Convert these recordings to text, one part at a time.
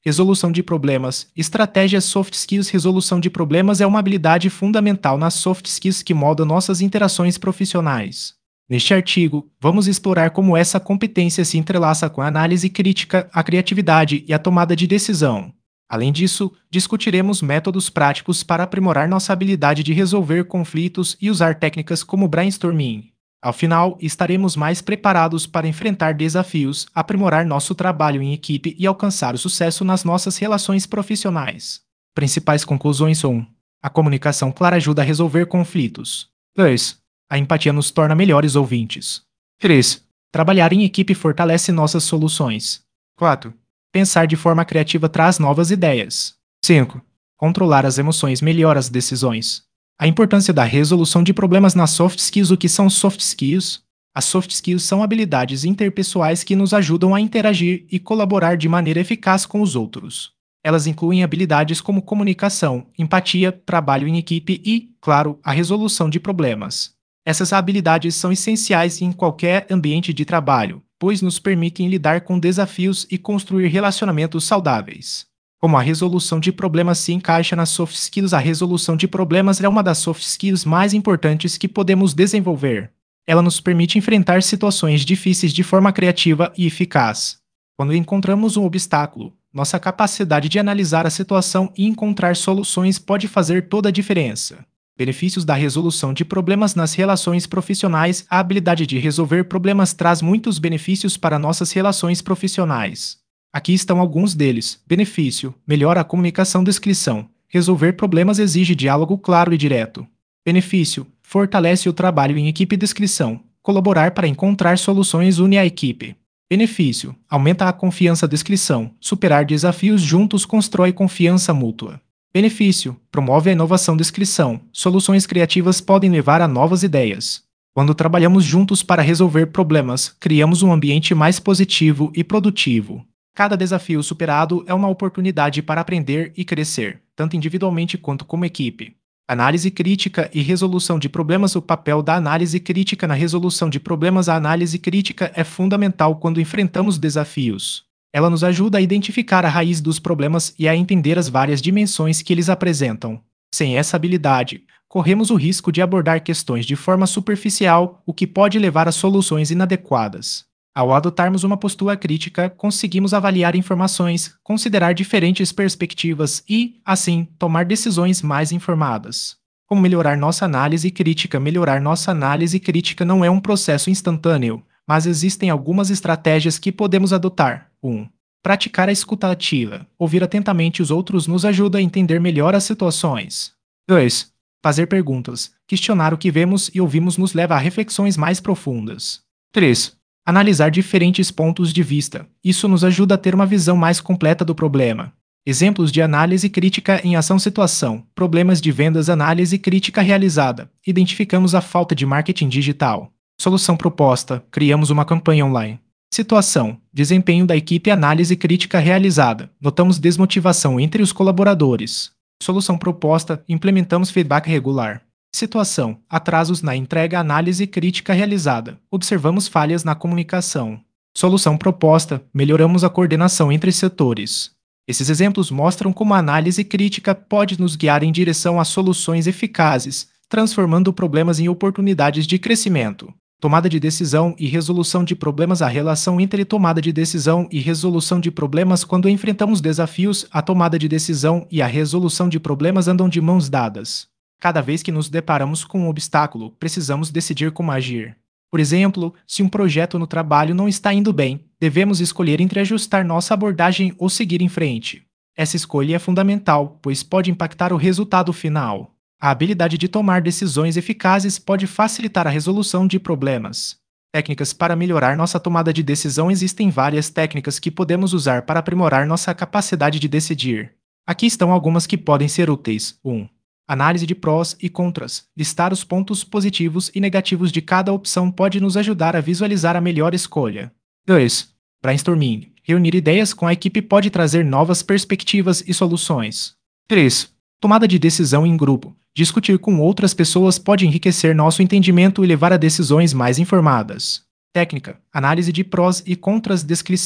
Resolução de problemas. Estratégias soft skills. Resolução de problemas é uma habilidade fundamental nas soft skills que moldam nossas interações profissionais. Neste artigo, vamos explorar como essa competência se entrelaça com a análise crítica, a criatividade e a tomada de decisão. Além disso, discutiremos métodos práticos para aprimorar nossa habilidade de resolver conflitos e usar técnicas como brainstorming. Ao final, estaremos mais preparados para enfrentar desafios, aprimorar nosso trabalho em equipe e alcançar o sucesso nas nossas relações profissionais. Principais conclusões são: a comunicação clara ajuda a resolver conflitos. 2. A empatia nos torna melhores ouvintes. 3. Trabalhar em equipe fortalece nossas soluções. 4. Pensar de forma criativa traz novas ideias. 5. Controlar as emoções melhora as decisões. A importância da resolução de problemas nas soft skills. O que são soft skills? As soft skills são habilidades interpessoais que nos ajudam a interagir e colaborar de maneira eficaz com os outros. Elas incluem habilidades como comunicação, empatia, trabalho em equipe e, claro, a resolução de problemas. Essas habilidades são essenciais em qualquer ambiente de trabalho, pois nos permitem lidar com desafios e construir relacionamentos saudáveis. Como a resolução de problemas se encaixa nas soft skills? A resolução de problemas é uma das soft skills mais importantes que podemos desenvolver. Ela nos permite enfrentar situações difíceis de forma criativa e eficaz. Quando encontramos um obstáculo, nossa capacidade de analisar a situação e encontrar soluções pode fazer toda a diferença. Benefícios da resolução de problemas nas relações profissionais. A habilidade de resolver problemas traz muitos benefícios para nossas relações profissionais. Aqui estão alguns deles. Benefício: melhora a comunicação. Descrição: resolver problemas exige diálogo claro e direto. Benefício: fortalece o trabalho em equipe. Descrição: colaborar para encontrar soluções une a equipe. Benefício: aumenta a confiança. Descrição: superar desafios juntos constrói confiança mútua. Benefício: promove a inovação. Descrição: soluções criativas podem levar a novas ideias. Quando trabalhamos juntos para resolver problemas, criamos um ambiente mais positivo e produtivo. Cada desafio superado é uma oportunidade para aprender e crescer, tanto individualmente quanto como equipe. Análise crítica e resolução de problemas. O papel da análise crítica na resolução de problemas. A análise crítica é fundamental quando enfrentamos desafios. Ela nos ajuda a identificar a raiz dos problemas e a entender as várias dimensões que eles apresentam. Sem essa habilidade, corremos o risco de abordar questões de forma superficial, o que pode levar a soluções inadequadas. Ao adotarmos uma postura crítica, conseguimos avaliar informações, considerar diferentes perspectivas e, assim, tomar decisões mais informadas. Como melhorar nossa análise crítica? Melhorar nossa análise crítica não é um processo instantâneo, mas existem algumas estratégias que podemos adotar. 1. Praticar a escuta ativa. Ouvir atentamente os outros nos ajuda a entender melhor as situações. 2. Fazer perguntas. Questionar o que vemos e ouvimos nos leva a reflexões mais profundas. 3. Analisar diferentes pontos de vista. Isso nos ajuda a ter uma visão mais completa do problema. Exemplos de análise crítica em ação. Situação: problemas de vendas. Análise crítica realizada. Identificamos a falta de marketing digital. Solução proposta: criamos uma campanha online. Situação: desempenho da equipe. Análise crítica realizada. Notamos desmotivação entre os colaboradores. Solução proposta: implementamos feedback regular. Situação: atrasos na entrega. Análise crítica realizada. Observamos falhas na comunicação. Solução proposta: melhoramos a coordenação entre setores. Esses exemplos mostram como a análise crítica pode nos guiar em direção a soluções eficazes, transformando problemas em oportunidades de crescimento. Tomada de decisão e resolução de problemas. A relação entre tomada de decisão e resolução de problemas. Quando enfrentamos desafios, a tomada de decisão e a resolução de problemas andam de mãos dadas. Cada vez que nos deparamos com um obstáculo, precisamos decidir como agir. Por exemplo, se um projeto no trabalho não está indo bem, devemos escolher entre ajustar nossa abordagem ou seguir em frente. Essa escolha é fundamental, pois pode impactar o resultado final. A habilidade de tomar decisões eficazes pode facilitar a resolução de problemas. Técnicas para melhorar nossa tomada de decisão. Existem várias técnicas que podemos usar para aprimorar nossa capacidade de decidir. Aqui estão algumas que podem ser úteis. 1. Análise de prós e contras. Listar os pontos positivos e negativos de cada opção pode nos ajudar a visualizar a melhor escolha. 2. Brainstorming. Reunir ideias com a equipe pode trazer novas perspectivas e soluções. 3. Tomada de decisão em grupo. Discutir com outras pessoas pode enriquecer nosso entendimento e levar a decisões mais informadas. Técnica: análise de prós e contras. Descrição: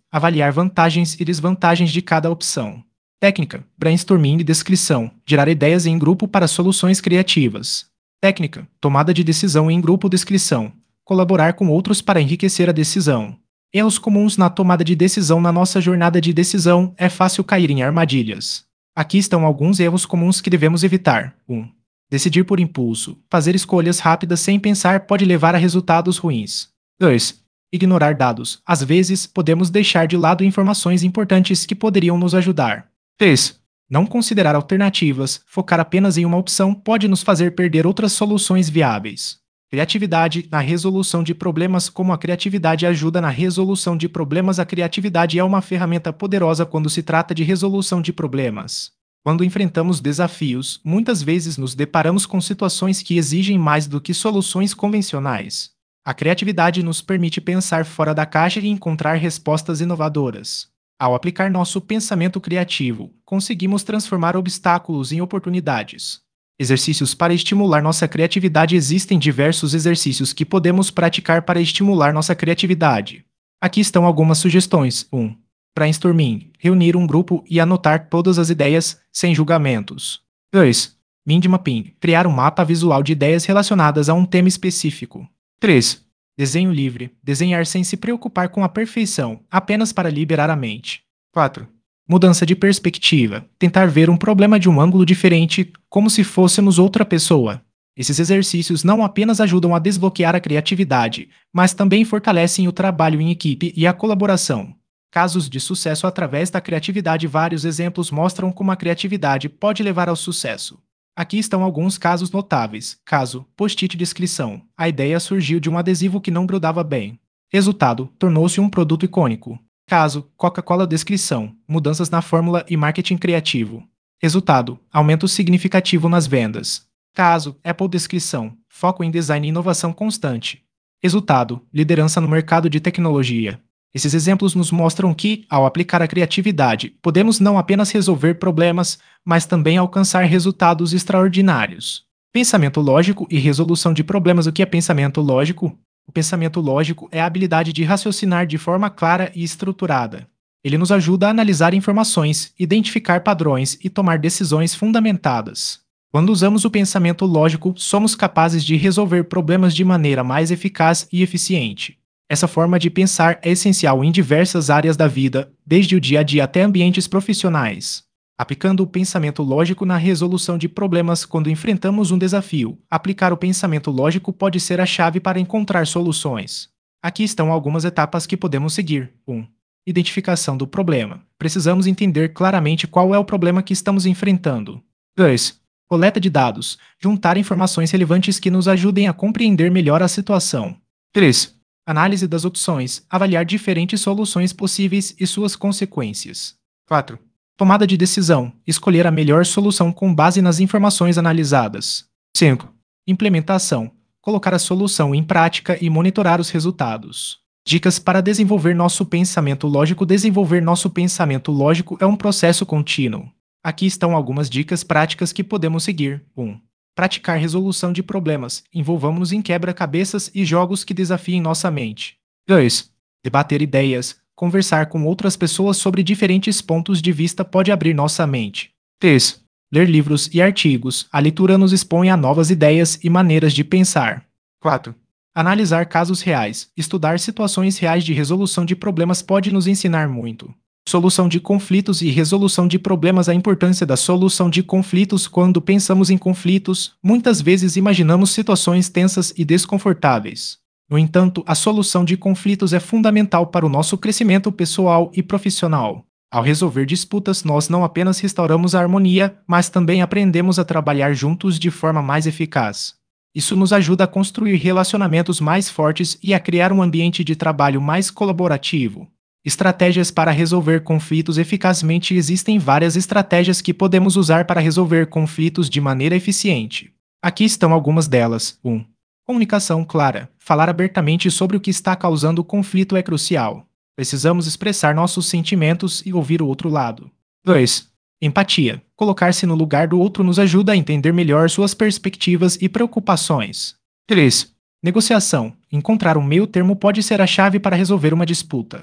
Avaliar vantagens e desvantagens de cada opção. Técnica: brainstorming e descrição. Gerar ideias em grupo para soluções criativas. Técnica: tomada de decisão em grupo. Descrição: colaborar com outros para enriquecer a decisão. Erros comuns na tomada de decisão. Na nossa jornada de decisão, é fácil cair em armadilhas. Aqui estão alguns erros comuns que devemos evitar. 1. Decidir por impulso. Fazer escolhas rápidas sem pensar pode levar a resultados ruins. 2. Ignorar dados. Às vezes, podemos deixar de lado informações importantes que poderiam nos ajudar. 3. Não considerar alternativas. Focar apenas em uma opção pode nos fazer perder outras soluções viáveis. Criatividade na resolução de problemas. Como a criatividade ajuda na resolução de problemas? A criatividade é uma ferramenta poderosa quando se trata de resolução de problemas. Quando enfrentamos desafios, muitas vezes nos deparamos com situações que exigem mais do que soluções convencionais. A criatividade nos permite pensar fora da caixa e encontrar respostas inovadoras. Ao aplicar nosso pensamento criativo, conseguimos transformar obstáculos em oportunidades. Exercícios para estimular nossa criatividade. Existem diversos exercícios que podemos praticar para estimular nossa criatividade. Aqui estão algumas sugestões. 1. Brainstorming. Reunir um grupo e anotar todas as ideias, sem julgamentos. 2. Mind mapping. Criar um mapa visual de ideias relacionadas a um tema específico. 3. Desenho livre. Desenhar sem se preocupar com a perfeição, apenas para liberar a mente. 4. Mudança de perspectiva. Tentar ver um problema de um ângulo diferente, como se fôssemos outra pessoa. Esses exercícios não apenas ajudam a desbloquear a criatividade, mas também fortalecem o trabalho em equipe e a colaboração. Casos de sucesso através da criatividade. Vários exemplos mostram como a criatividade pode levar ao sucesso. Aqui estão alguns casos notáveis. Caso: post-it. Descrição: a ideia surgiu de um adesivo que não grudava bem. Resultado: tornou-se um produto icônico. Caso: Coca-Cola. Descrição: mudanças na fórmula e marketing criativo. Resultado: aumento significativo nas vendas. Caso: Apple. Descrição: foco em design e inovação constante. Resultado: liderança no mercado de tecnologia. Esses exemplos nos mostram que, ao aplicar a criatividade, podemos não apenas resolver problemas, mas também alcançar resultados extraordinários. Pensamento lógico e resolução de problemas. O que é pensamento lógico? O pensamento lógico é a habilidade de raciocinar de forma clara e estruturada. Ele nos ajuda a analisar informações, identificar padrões e tomar decisões fundamentadas. Quando usamos o pensamento lógico, somos capazes de resolver problemas de maneira mais eficaz e eficiente. Essa forma de pensar é essencial em diversas áreas da vida, desde o dia a dia até ambientes profissionais. Aplicando o pensamento lógico na resolução de problemas. Quando enfrentamos um desafio, aplicar o pensamento lógico pode ser a chave para encontrar soluções. Aqui estão algumas etapas que podemos seguir. 1. Identificação do problema. Precisamos entender claramente qual é o problema que estamos enfrentando. 2. Coleta de dados. Juntar informações relevantes que nos ajudem a compreender melhor a situação. 3. Análise das opções. Avaliar diferentes soluções possíveis e suas consequências. 4. Tomada de decisão. Escolher a melhor solução com base nas informações analisadas. 5. Implementação. Colocar a solução em prática e monitorar os resultados. Dicas para desenvolver nosso pensamento lógico. Desenvolver nosso pensamento lógico é um processo contínuo. Aqui estão algumas dicas práticas que podemos seguir. 1. Praticar resolução de problemas. Envolvamos-nos em quebra-cabeças e jogos que desafiem nossa mente. 2. Debater ideias. Conversar com outras pessoas sobre diferentes pontos de vista pode abrir nossa mente. 3. Ler livros e artigos. A leitura nos expõe a novas ideias e maneiras de pensar. 4. Analisar casos reais. Estudar situações reais de resolução de problemas pode nos ensinar muito. Solução de conflitos e resolução de problemas. A importância da solução de conflitos. Quando pensamos em conflitos, muitas vezes imaginamos situações tensas e desconfortáveis. No entanto, a solução de conflitos é fundamental para o nosso crescimento pessoal e profissional. Ao resolver disputas, nós não apenas restauramos a harmonia, mas também aprendemos a trabalhar juntos de forma mais eficaz. Isso nos ajuda a construir relacionamentos mais fortes e a criar um ambiente de trabalho mais colaborativo. Estratégias para resolver conflitos eficazmente. Existem várias estratégias que podemos usar para resolver conflitos de maneira eficiente. Aqui estão algumas delas. 1. Comunicação clara. Falar abertamente sobre o que está causando o conflito é crucial. Precisamos expressar nossos sentimentos e ouvir o outro lado. 2. Empatia. Colocar-se no lugar do outro nos ajuda a entender melhor suas perspectivas e preocupações. 3. Negociação. Encontrar um meio termo pode ser a chave para resolver uma disputa.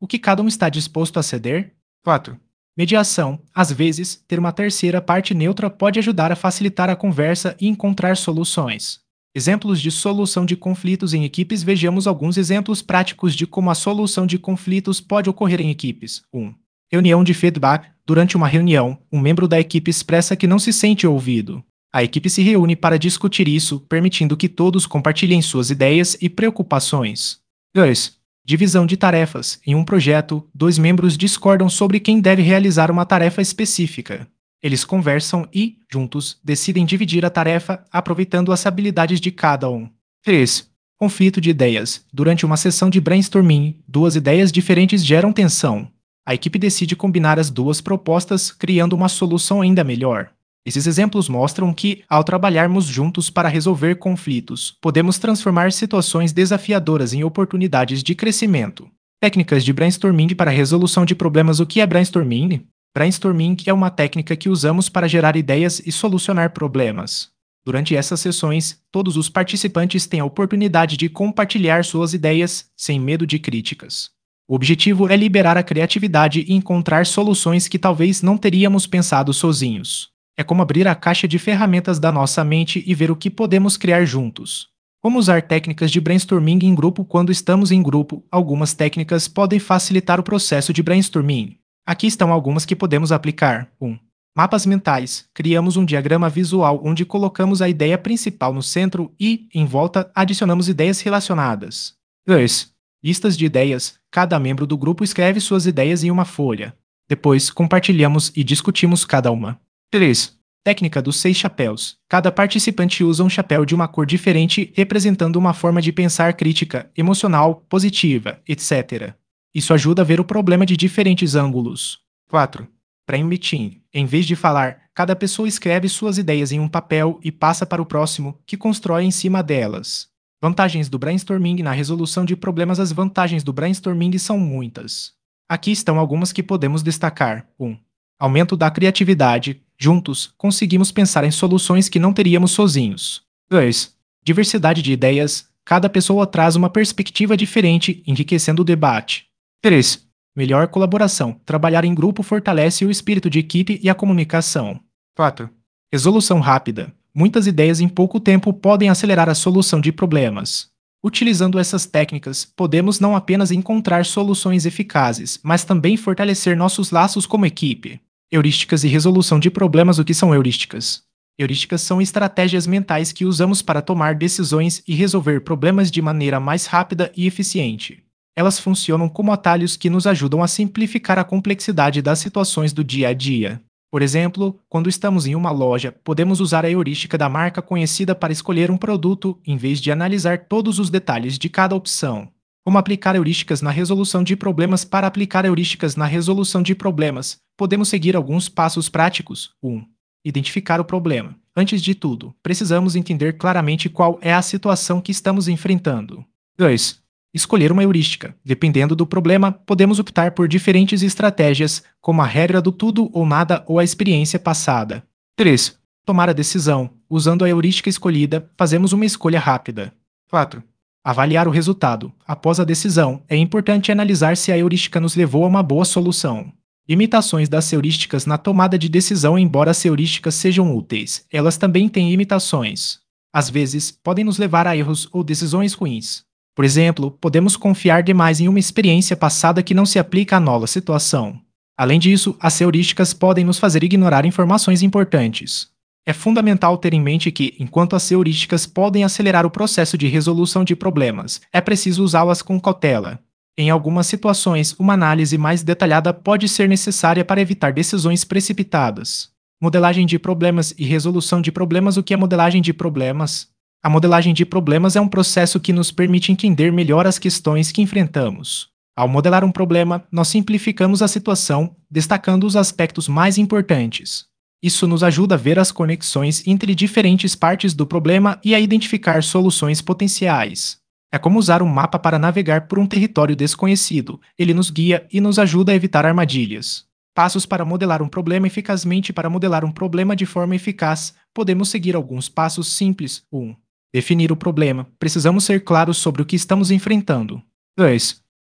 O que cada um está disposto a ceder? 4. Mediação. Às vezes, ter uma terceira parte neutra pode ajudar a facilitar a conversa e encontrar soluções. Exemplos de solução de conflitos em equipes. Vejamos alguns exemplos práticos de como a solução de conflitos pode ocorrer em equipes. 1. Reunião de feedback. Durante uma reunião, um membro da equipe expressa que não se sente ouvido. A equipe se reúne para discutir isso, permitindo que todos compartilhem suas ideias e preocupações. 2. Divisão de tarefas. Em um projeto, dois membros discordam sobre quem deve realizar uma tarefa específica. Eles conversam e, juntos, decidem dividir a tarefa, aproveitando as habilidades de cada um. 3. Conflito de ideias. Durante uma sessão de brainstorming, duas ideias diferentes geram tensão. A equipe decide combinar as duas propostas, criando uma solução ainda melhor. Esses exemplos mostram que, ao trabalharmos juntos para resolver conflitos, podemos transformar situações desafiadoras em oportunidades de crescimento. Técnicas de brainstorming para resolução de problemas. O que é brainstorming? Brainstorming é uma técnica que usamos para gerar ideias e solucionar problemas. Durante essas sessões, todos os participantes têm a oportunidade de compartilhar suas ideias sem medo de críticas. O objetivo é liberar a criatividade e encontrar soluções que talvez não teríamos pensado sozinhos. É como abrir a caixa de ferramentas da nossa mente e ver o que podemos criar juntos. Como usar técnicas de brainstorming em grupo? Quando estamos em grupo, algumas técnicas podem facilitar o processo de brainstorming. Aqui estão algumas que podemos aplicar. 1. Mapas mentais. Criamos um diagrama visual onde colocamos a ideia principal no centro e, em volta, adicionamos ideias relacionadas. 2. Listas de ideias. Cada membro do grupo escreve suas ideias em uma folha. Depois, compartilhamos e discutimos cada uma. 3. Técnica dos 6 chapéus. Cada participante usa um chapéu de uma cor diferente, representando uma forma de pensar crítica, emocional, positiva, etc. Isso ajuda a ver o problema de diferentes ângulos. 4. Brainstorming. Em vez de falar, cada pessoa escreve suas ideias em um papel e passa para o próximo, que constrói em cima delas. Vantagens do brainstorming na resolução de problemas. As vantagens do brainstorming são muitas. Aqui estão algumas que podemos destacar. 1. Aumento da criatividade. Juntos, conseguimos pensar em soluções que não teríamos sozinhos. 2. Diversidade de ideias. Cada pessoa traz uma perspectiva diferente, enriquecendo o debate. 3. Melhor colaboração. Trabalhar em grupo fortalece o espírito de equipe e a comunicação. 4. Resolução rápida. Muitas ideias em pouco tempo podem acelerar a solução de problemas. Utilizando essas técnicas, podemos não apenas encontrar soluções eficazes, mas também fortalecer nossos laços como equipe. Heurísticas e resolução de problemas. O que são heurísticas? Heurísticas são estratégias mentais que usamos para tomar decisões e resolver problemas de maneira mais rápida e eficiente. Elas funcionam como atalhos que nos ajudam a simplificar a complexidade das situações do dia a dia. Por exemplo, quando estamos em uma loja, podemos usar a heurística da marca conhecida para escolher um produto, em vez de analisar todos os detalhes de cada opção. Como aplicar heurísticas na resolução de problemas? Para aplicar heurísticas na resolução de problemas, podemos seguir alguns passos práticos. 1. Identificar o problema. Antes de tudo, precisamos entender claramente qual é a situação que estamos enfrentando. 2. Escolher uma heurística. Dependendo do problema, podemos optar por diferentes estratégias, como a regra do tudo ou nada ou a experiência passada. 3. Tomar a decisão. Usando a heurística escolhida, fazemos uma escolha rápida. 4. Avaliar o resultado. Após a decisão, é importante analisar se a heurística nos levou a uma boa solução. Limitações das heurísticas na tomada de decisão. Embora as heurísticas sejam úteis, elas também têm limitações. Às vezes, podem nos levar a erros ou decisões ruins. Por exemplo, podemos confiar demais em uma experiência passada que não se aplica à nova situação. Além disso, as heurísticas podem nos fazer ignorar informações importantes. É fundamental ter em mente que, enquanto as heurísticas podem acelerar o processo de resolução de problemas, é preciso usá-las com cautela. Em algumas situações, uma análise mais detalhada pode ser necessária para evitar decisões precipitadas. Modelagem de problemas e resolução de problemas. O que é modelagem de problemas? A modelagem de problemas é um processo que nos permite entender melhor as questões que enfrentamos. Ao modelar um problema, nós simplificamos a situação, destacando os aspectos mais importantes. Isso nos ajuda a ver as conexões entre diferentes partes do problema e a identificar soluções potenciais. É como usar um mapa para navegar por um território desconhecido. Ele nos guia e nos ajuda a evitar armadilhas. Passos para modelar um problema eficazmente. Para modelar um problema de forma eficaz, podemos seguir alguns passos simples. 1. Definir o problema. Precisamos ser claros sobre o que estamos enfrentando. 2.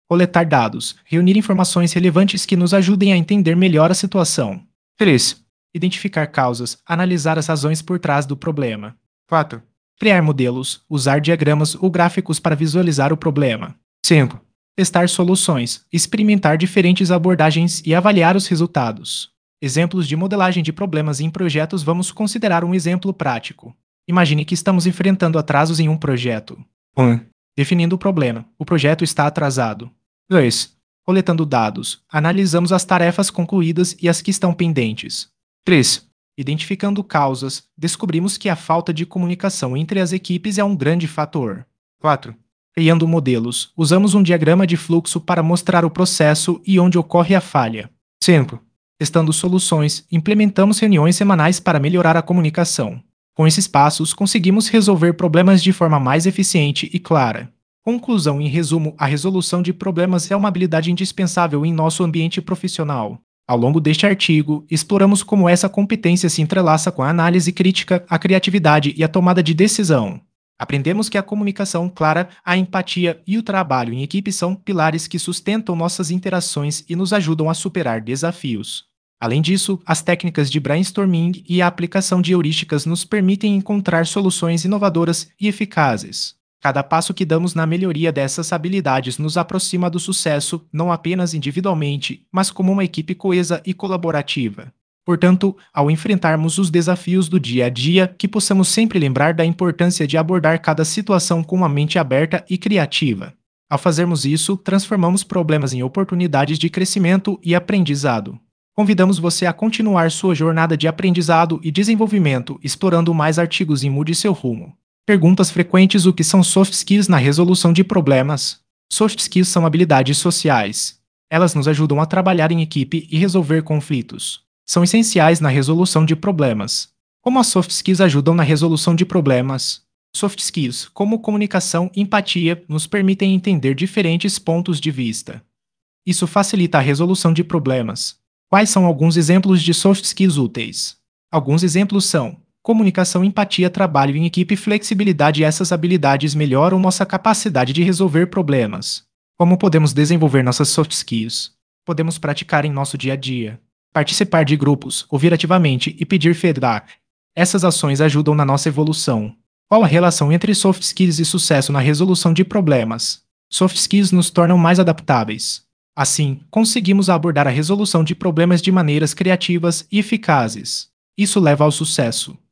Coletar dados, reunir informações relevantes que nos ajudem a entender melhor a situação. 3. Identificar causas, analisar as razões por trás do problema. 4. Criar modelos, usar diagramas ou gráficos para visualizar o problema. 5. Testar soluções, experimentar diferentes abordagens e avaliar os resultados. Exemplos de modelagem de problemas em projetos. Vamos considerar um exemplo prático. Imagine que estamos enfrentando atrasos em um projeto. 1. Definindo o problema. O projeto está atrasado. 2. Coletando dados. Analisamos as tarefas concluídas e as que estão pendentes. 3. Identificando causas. Descobrimos que a falta de comunicação entre as equipes é um grande fator. 4. Criando modelos. Usamos um diagrama de fluxo para mostrar o processo e onde ocorre a falha. 5. Testando soluções. Implementamos reuniões semanais para melhorar a comunicação. Com esses passos, conseguimos resolver problemas de forma mais eficiente e clara. Conclusão: em resumo, a resolução de problemas é uma habilidade indispensável em nosso ambiente profissional. Ao longo deste artigo, exploramos como essa competência se entrelaça com a análise crítica, a criatividade e a tomada de decisão. Aprendemos que a comunicação clara, a empatia e o trabalho em equipe são pilares que sustentam nossas interações e nos ajudam a superar desafios. Além disso, as técnicas de brainstorming e a aplicação de heurísticas nos permitem encontrar soluções inovadoras e eficazes. Cada passo que damos na melhoria dessas habilidades nos aproxima do sucesso, não apenas individualmente, mas como uma equipe coesa e colaborativa. Portanto, ao enfrentarmos os desafios do dia a dia, que possamos sempre lembrar da importância de abordar cada situação com uma mente aberta e criativa. Ao fazermos isso, transformamos problemas em oportunidades de crescimento e aprendizado. Convidamos você a continuar sua jornada de aprendizado e desenvolvimento, explorando mais artigos e mude seu rumo. Perguntas frequentes: o que são soft skills na resolução de problemas? Soft skills são habilidades sociais. Elas nos ajudam a trabalhar em equipe e resolver conflitos. São essenciais na resolução de problemas. Como as soft skills ajudam na resolução de problemas? Soft skills, como comunicação e empatia, nos permitem entender diferentes pontos de vista. Isso facilita a resolução de problemas. Quais são alguns exemplos de soft skills úteis? Alguns exemplos são: comunicação, empatia, trabalho em equipe e flexibilidade. Essas habilidades melhoram nossa capacidade de resolver problemas. Como podemos desenvolver nossas soft skills? Podemos praticar em nosso dia a dia. Participar de grupos, ouvir ativamente e pedir feedback. Essas ações ajudam na nossa evolução. Qual a relação entre soft skills e sucesso na resolução de problemas? Soft skills nos tornam mais adaptáveis. Assim, conseguimos abordar a resolução de problemas de maneiras criativas e eficazes. Isso leva ao sucesso.